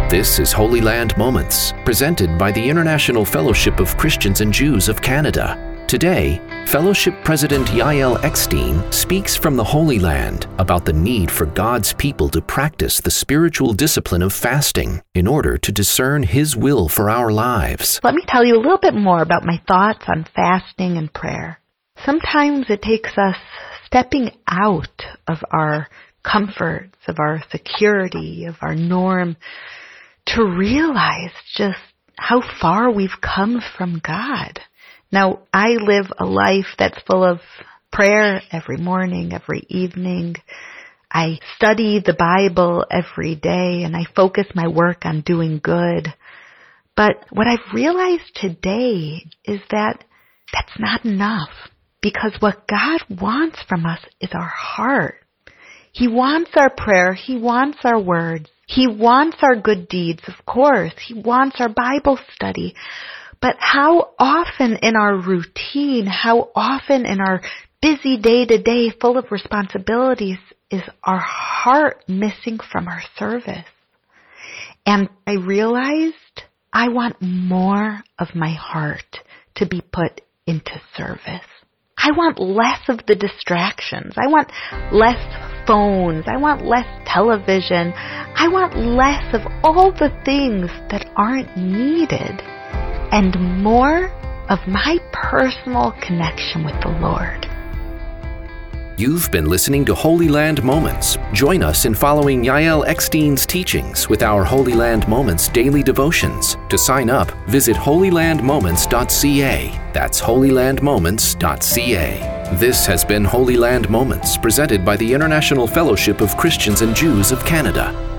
This is Holy Land Moments, presented by the International Fellowship of Christians and Jews of Canada. Today, Fellowship President Yael Eckstein speaks from the Holy Land about the need for God's people to practice the spiritual discipline of fasting in order to discern His will for our lives. Let me tell you a little bit more about my thoughts on fasting and prayer. Sometimes it takes us stepping out of our comforts, of our security, of our norm, to realize just how far we've come from God. Now, I live a life that's full of prayer every morning, every evening. I study the Bible every day, and I focus my work on doing good. But what I've realized today is that that's not enough, because what God wants from us is our heart. He wants our prayer. He wants our words. He wants our good deeds, of course. He wants our Bible study. But how often in our routine, how often in our busy day-to-day full of responsibilities is our heart missing from our service? And I realized I want more of my heart to be put into service. I want less of the distractions. I want less phones. I want less television. I want less of all the things that aren't needed and more of my personal connection with the Lord. You've been listening to Holy Land Moments. Join us in following Yael Eckstein's teachings with our Holy Land Moments daily devotions. To sign up, visit holylandmoments.ca. That's holylandmoments.ca. This has been Holy Land Moments, presented by the International Fellowship of Christians and Jews of Canada.